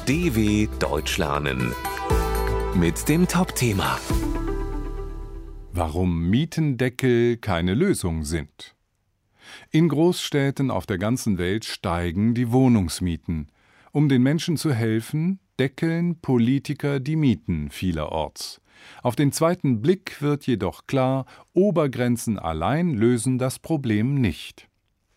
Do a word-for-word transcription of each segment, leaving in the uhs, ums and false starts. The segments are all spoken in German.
D W Deutsch lernen mit dem Top-Thema: Warum Mietendeckel keine Lösung sind. In Großstädten auf der ganzen Welt steigen die Wohnungsmieten. Um den Menschen zu helfen, deckeln Politiker die Mieten vielerorts. Auf den zweiten Blick wird jedoch klar, Obergrenzen allein lösen das Problem nicht.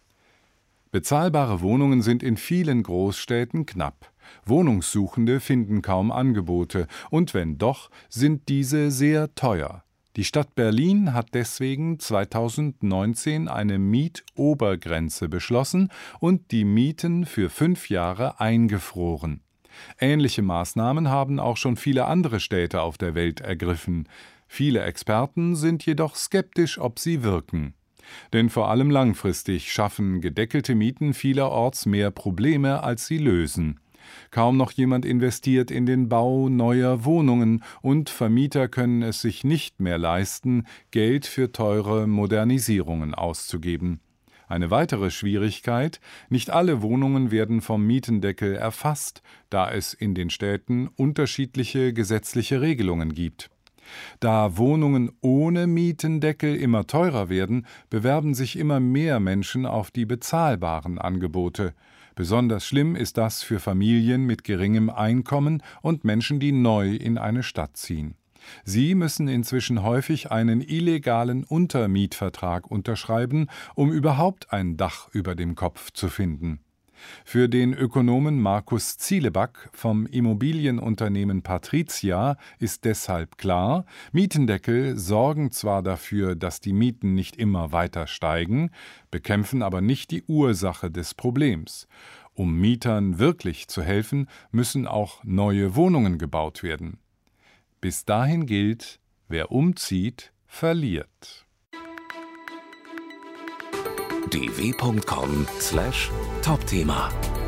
Bezahlbare Wohnungen sind in vielen Großstädten knapp. Wohnungssuchende finden kaum Angebote, und wenn doch, sind diese sehr teuer. Die Stadt Berlin hat deswegen zweitausendneunzehn eine Mietobergrenze beschlossen und die Mieten für fünf Jahre eingefroren. Ähnliche Maßnahmen haben auch schon viele andere Städte auf der Welt ergriffen. Viele Experten sind jedoch skeptisch, ob sie wirken. Denn vor allem langfristig schaffen gedeckelte Mieten vielerorts mehr Probleme, als sie lösen. Kaum noch jemand investiert in den Bau neuer Wohnungen, und Vermieter können es sich nicht mehr leisten, Geld für teure Modernisierungen auszugeben. Eine weitere Schwierigkeit: Nicht alle Wohnungen werden vom Mietendeckel erfasst, da es in den Städten unterschiedliche gesetzliche Regelungen gibt. Da Wohnungen ohne Mietendeckel immer teurer werden, bewerben sich immer mehr Menschen auf die bezahlbaren Angebote. Besonders schlimm ist das für Familien mit geringem Einkommen und Menschen, die neu in eine Stadt ziehen. Sie müssen inzwischen häufig einen illegalen Untermietvertrag unterschreiben, um überhaupt ein Dach über dem Kopf zu finden. Für den Ökonomen Markus Zieleback vom Immobilienunternehmen Patrizia ist deshalb klar, Mietendeckel sorgen zwar dafür, dass die Mieten nicht immer weiter steigen, bekämpfen aber nicht die Ursache des Problems. Um Mietern wirklich zu helfen, müssen auch neue Wohnungen gebaut werden. Bis dahin gilt: Wer umzieht, verliert. d w punkt com slash Top-Thema